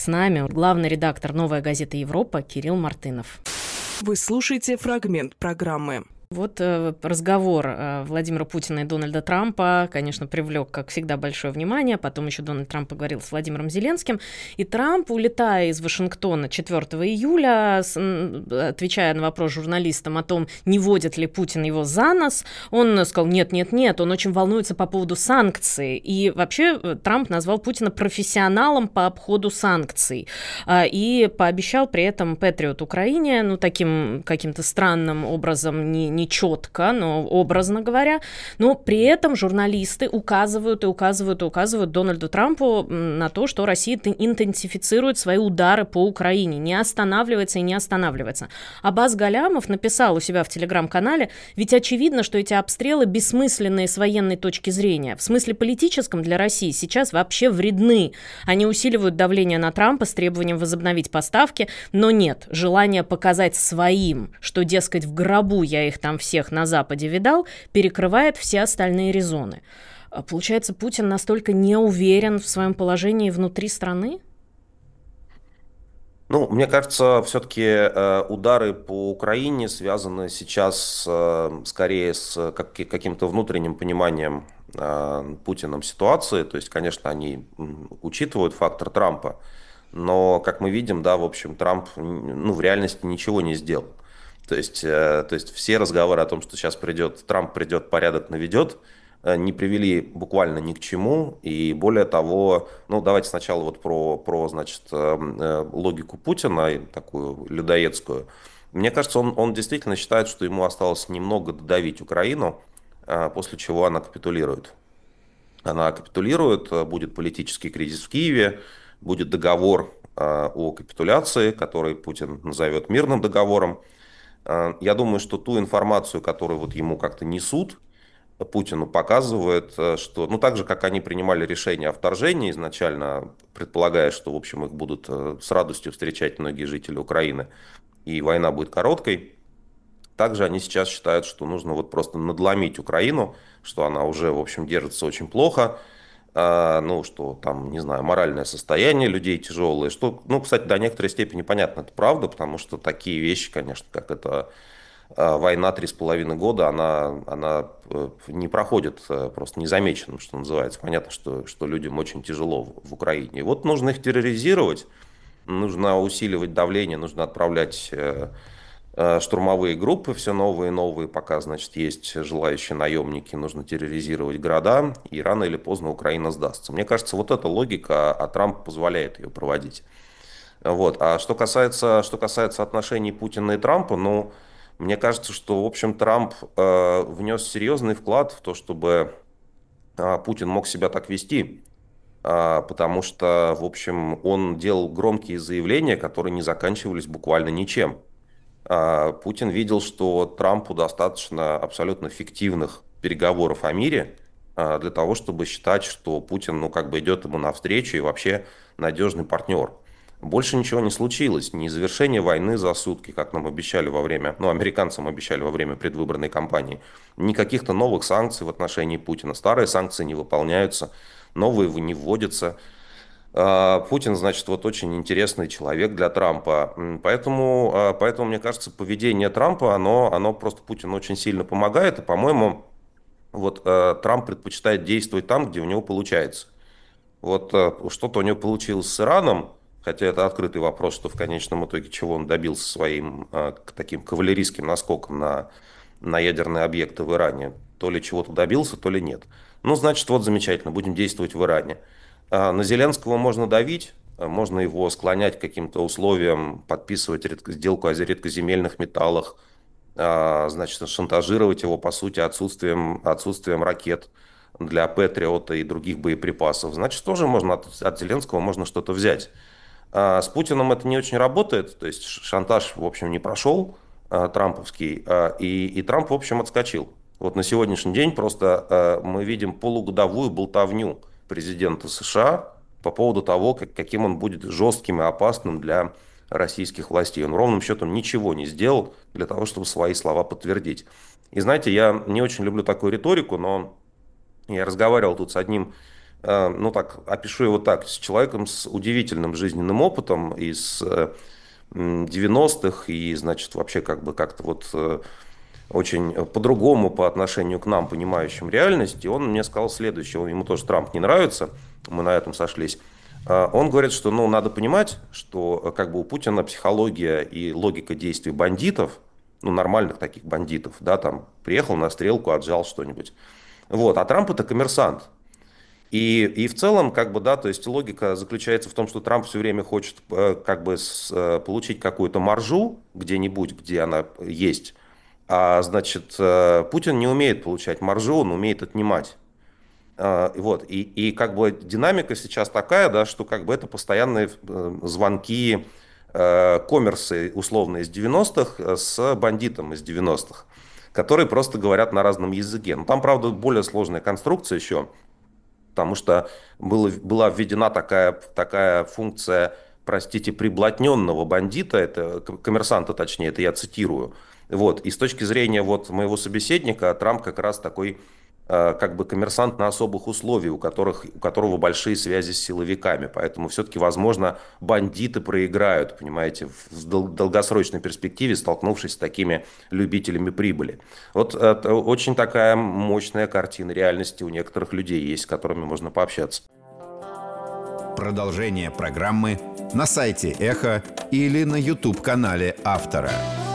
С нами главный редактор «Новая газета Европа» Кирилл Мартынов. Вы слушаете фрагмент программы. Вот разговор Владимира Путина и Дональда Трампа, конечно, привлек, как всегда, большое внимание. Потом еще Дональд Трамп поговорил с Владимиром Зеленским. И Трамп, улетая из Вашингтона 4 июля, отвечая на вопрос журналистам о том, не водит ли Путин его за нос, он сказал: нет, он очень волнуется по поводу санкций. И вообще Трамп назвал Путина профессионалом по обходу санкций. И пообещал при этом Патриот Украине, таким каким-то странным образом, не четко, но образно говоря. Но при этом журналисты указывают Дональду Трампу на то, что Россия интенсифицирует свои удары по Украине, не останавливается. Аббас Галямов написал у себя в телеграм-канале: ведь очевидно, что эти обстрелы бессмысленные с военной точки зрения. В смысле политическом для России сейчас вообще вредны. Они усиливают давление на Трампа с требованием возобновить поставки, но нет, желание показать своим, что, дескать, в гробу я их там всех на Западе видал, перекрывает все остальные резоны. Получается, Путин настолько не уверен в своем положении внутри страны? Мне кажется, все-таки удары по Украине связаны сейчас скорее с каким-то внутренним пониманием Путиным ситуации. То есть, конечно, они учитывают фактор Трампа, но, как мы видим, да, в общем, Трамп в реальности ничего не сделал. То есть все разговоры о том, что сейчас Трамп придет, порядок наведет, не привели буквально ни к чему. И более того, давайте сначала вот про логику Путина, такую людоедскую. Мне кажется, он действительно считает, что ему осталось немного додавить Украину, после чего она капитулирует. Она капитулирует, будет политический кризис в Киеве, будет договор о капитуляции, который Путин назовет мирным договором. Я думаю, что ту информацию, которую вот ему как-то несут, Путину показывает, что, так же, как они принимали решение о вторжении изначально, предполагая, что, в общем, их будут с радостью встречать многие жители Украины, и война будет короткой, также они сейчас считают, что нужно вот просто надломить Украину, что она уже, в общем, держится очень плохо, что там, не знаю, моральное состояние людей тяжелое, что, кстати, до некоторой степени понятно, это правда, потому что такие вещи, конечно, как это война 3,5 года, она не проходит просто незамеченным, что называется. Понятно, что людям очень тяжело в Украине. И вот нужно их терроризировать, нужно усиливать давление, нужно отправлять штурмовые группы, все новые и новые, пока, есть желающие наемники, нужно терроризировать города, и рано или поздно Украина сдастся. Мне кажется, вот эта логика, а Трамп позволяет ее проводить. Вот. А что касается отношений Путина и Трампа, мне кажется, что, в общем, Трамп внес серьезный вклад в то, чтобы Путин мог себя так вести, потому что, в общем, он делал громкие заявления, которые не заканчивались буквально ничем. Путин видел, что Трампу достаточно абсолютно фиктивных переговоров о мире для того, чтобы считать, что Путин, идет ему навстречу и вообще надежный партнер. Больше ничего не случилось, ни завершения войны за сутки, как нам обещали американцам обещали во время предвыборной кампании, ни каких-то новых санкций в отношении Путина. Старые санкции не выполняются, новые не вводятся. Путин, очень интересный человек для Трампа. Поэтому, мне кажется, поведение Трампа, оно просто Путину очень сильно помогает. И, по-моему, Трамп предпочитает действовать там, где у него получается. Что-то у него получилось с Ираном, хотя это открытый вопрос, что в конечном итоге чего он добился своим таким кавалерийским наскоком на ядерные объекты в Иране. То ли чего-то добился, то ли нет. Замечательно, будем действовать в Иране. На Зеленского можно давить, можно его склонять к каким-то условиям, подписывать сделку о редкоземельных металлах, шантажировать его, по сути, отсутствием ракет для Патриота и других боеприпасов. Тоже от Зеленского можно что-то взять. С Путиным это не очень работает, то есть шантаж, в общем, не прошел трамповский, и Трамп, в общем, отскочил. На сегодняшний день просто мы видим полугодовую болтовню президента США по поводу того, каким он будет жестким и опасным для российских властей. Он ровным счетом ничего не сделал для того, чтобы свои слова подтвердить. И знаете, я не очень люблю такую риторику, но я разговаривал тут с одним ну так, опишу его так, с человеком с удивительным жизненным опытом из 90-х, и, значит, вообще как бы как-то вот очень по-другому по отношению к нам, понимающим реальность, и он мне сказал следующее, ему тоже Трамп не нравится, мы на этом сошлись. Он говорит, что ну, надо понимать, что как бы у Путина психология и логика действий бандитов, ну, нормальных таких бандитов, да, там, приехал на стрелку, отжал что-нибудь. Вот, а Трамп это коммерсант. И в целом, как бы, да, то есть логика заключается в том, что Трамп все время хочет как бы получить какую-то маржу где-нибудь, где она есть. А значит, Путин не умеет получать маржу, он умеет отнимать. Вот. И как бы динамика сейчас такая, да, что как бы это постоянные звонки, коммерсы условно из 90-х с бандитом из 90-х, которые просто говорят на разном языке. Но там, правда, более сложная конструкция еще, потому что была введена такая функция, простите, приблотненного бандита, это коммерсанта точнее, это я цитирую. Вот. И с точки зрения вот моего собеседника, Трамп как раз такой как бы коммерсант на особых условиях, у которого большие связи с силовиками. Поэтому все-таки, возможно, бандиты проиграют, понимаете, в долгосрочной перспективе, столкнувшись с такими любителями прибыли. Вот это очень такая мощная картина реальности у некоторых людей есть, с которыми можно пообщаться. Продолжение программы на сайте Эхо или на YouTube-канале автора.